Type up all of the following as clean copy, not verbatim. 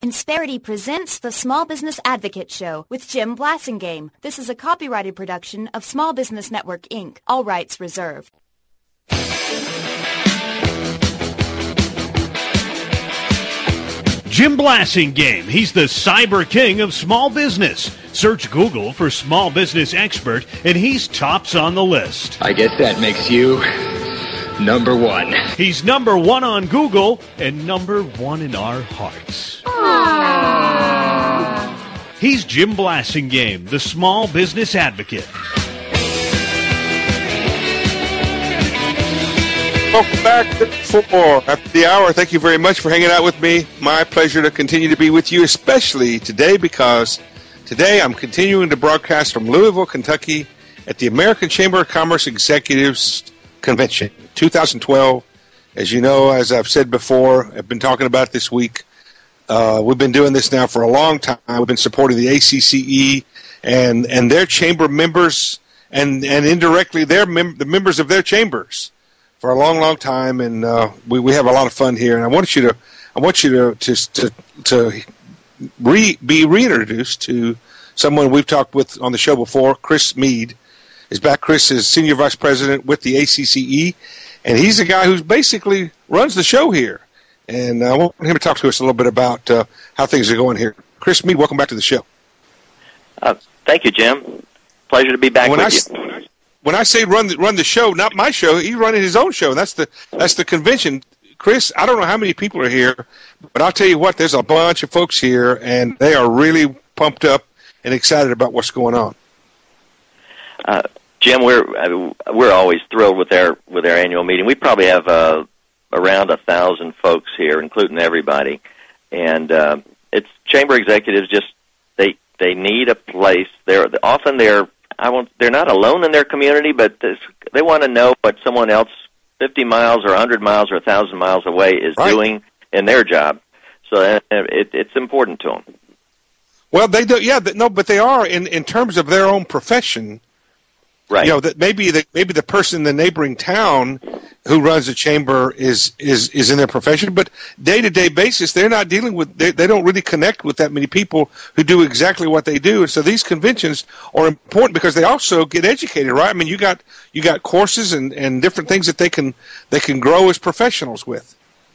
Insperity presents the Small Business Advocate Show with Jim Blasingame. This is a copyrighted production of Small Business Network, Inc. All rights reserved. Jim Blasingame. He's the cyber king of small business. Search Google for small business expert, and he's tops on the list. I guess that makes you number one. He's number one on Google and number one in our hearts. Aww. He's Jim Blasingame, the small business advocate. Welcome back to 4 after the hour. Thank you very much for hanging out with me. My pleasure to continue to be with you, especially today, because today I'm continuing to broadcast from Louisville, Kentucky at the American Chamber of Commerce Executives Convention 2012. As you know, as I've said before, I've been talking about it this week. We've been doing this now for a long time. We've been supporting the ACCE and their chamber members and indirectly the members of their chambers for a long, long time, and we have a lot of fun here. And I want you to be reintroduced to someone we've talked with on the show before. Chris Mead is back. Chris is Senior Vice President with the ACCE, and he's the guy who basically runs the show here. And I want him to talk to us a little bit about how things are going here. Chris Mead, welcome back to the show. Thank you, Jim. Pleasure to be back with you. When I say run the show, not my show, he's running his own show. That's the convention. Chris, I don't know how many people are here, but I'll tell you what, there's a bunch of folks here, and they are really pumped up and excited about what's going on. Jim, we're always thrilled with our annual meeting. We probably have around 1,000 folks here, including everybody, and it's chamber executives. Just they need a place. They're not alone in their community, but they want to know what someone else 50 miles or 100 miles or 1,000 miles away is doing in their job. So it's important to them. Well, they do, but they are in terms of their own profession. Right. You know, that maybe the person in the neighboring town who runs a chamber is in their profession, but day-to-day basis, they're not dealing with, they don't really connect with that many people who do exactly what they do. And so these conventions are important because they also get educated, right? I mean, you got courses and different things that they can grow as professionals with.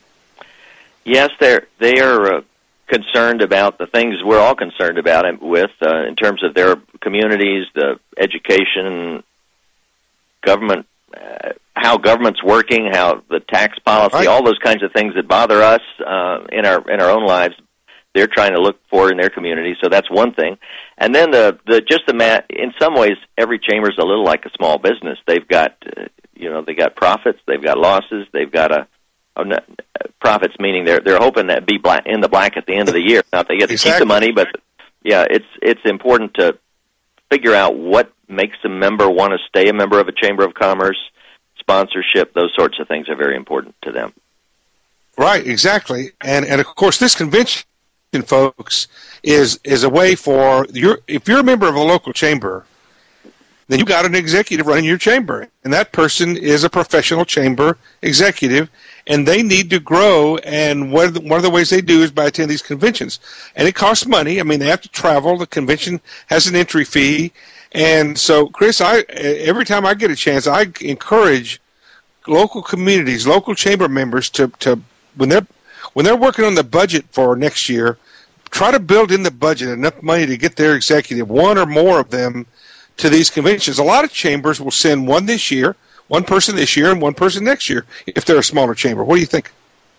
Yes, they are concerned about the things we're all concerned about in terms of their communities, the education, government, how government's working, how the tax policy, all those kinds of things that bother us in our own lives. They're trying to look for in their community, so that's one thing. And then in some ways, every chamber is a little like a small business. They've got they got profits, they've got losses, they've got profits, meaning they're hoping that be in the black at the end of the year. Not they get to keep the money, but it's important to figure out what makes a member want to stay a member of a chamber of commerce. Sponsorship, those sorts of things are very important to them. Right, exactly. And of course, this convention, folks, is a way for if you're a member of a local chamber, then you got an executive running your chamber, and that person is a professional chamber executive, and they need to grow, and one of the ways they do is by attending these conventions. And it costs money. I mean, they have to travel. The convention has an entry fee. And so, Chris, every time I get a chance, I encourage local communities, local chamber members to when they're working on the budget for next year, try to build in the budget enough money to get their executive, one or more of them, to these conventions. A lot of chambers will send one person this year, and one person next year if they're a smaller chamber. What do you think?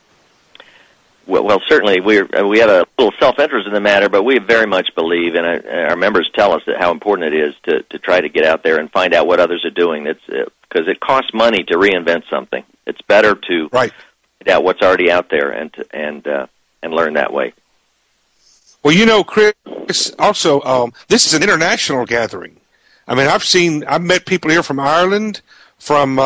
Well, certainly we have a little self-interest in the matter, but we very much believe, and our members tell us that how important it is to try to get out there and find out what others are doing. It's because it costs money to reinvent something. It's better to find out what's already out there and learn that way. Well, Chris, also this is an international gathering. I mean, I've met people here from Ireland, from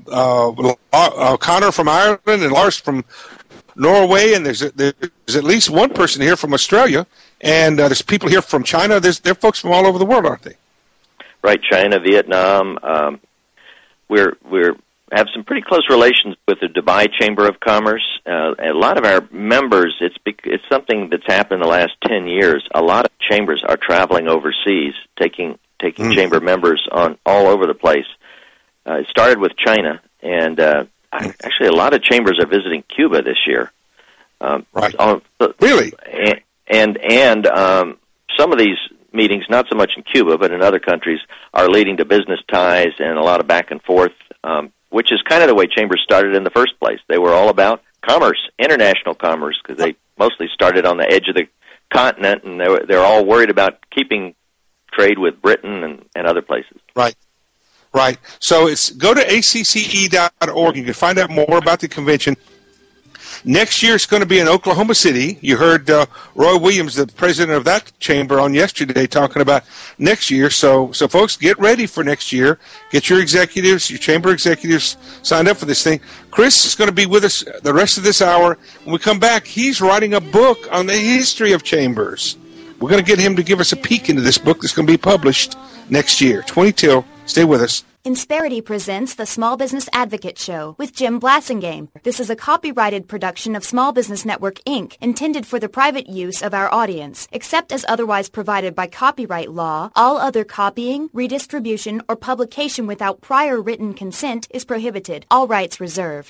Connor from Ireland, and Lars from Norway, and there's at least one person here from Australia, and there's people here from China. There are folks from all over the world, aren't they? Right, China, Vietnam. We're have some pretty close relations with the Dubai Chamber of Commerce. A lot of our members, it's something that's happened in the last 10 years. A lot of chambers are traveling overseas, taking chamber members on all over the place. It started with China, and actually a lot of chambers are visiting Cuba this year. Right. Really? And some of these meetings, not so much in Cuba, but in other countries, are leading to business ties and a lot of back and forth, which is kind of the way chambers started in the first place. They were all about commerce, international commerce, because they mostly started on the edge of the continent, and they're all worried about keeping trade with Britain and other places. Right. Right. So go to acce.org. You can find out more about the convention. Next year it's going to be in Oklahoma City. You heard Roy Williams, the president of that chamber, on yesterday talking about next year. So folks, get ready for next year. Get your executives, your chamber executives signed up for this thing. Chris is going to be with us the rest of this hour. When we come back, he's writing a book on the history of chambers. We're going to get him to give us a peek into this book that's going to be published next year. 20 Stay with us. Insperity presents the Small Business Advocate Show with Jim Blasingame. This is a copyrighted production of Small Business Network, Inc., intended for the private use of our audience. Except as otherwise provided by copyright law, all other copying, redistribution, or publication without prior written consent is prohibited. All rights reserved.